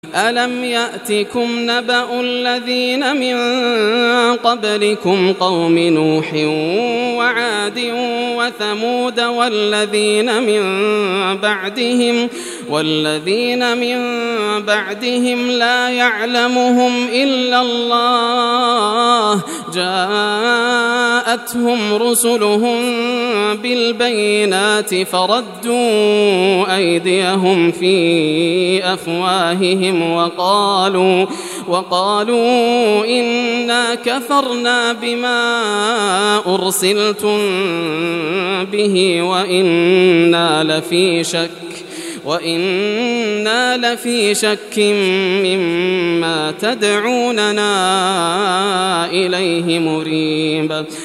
ألم يأتكم نبأ الذين من قبلكم قوم نوح وعاد وثمود والذين من بعدهم لا يعلمهم إلا الله جاءتهم رسلهم بالبينات فردوا أيديهم في أفواههم وقالوا إنا كفرنا بما أرسلتم به وإنا لفي شك مما تدعوننا إليه مريب.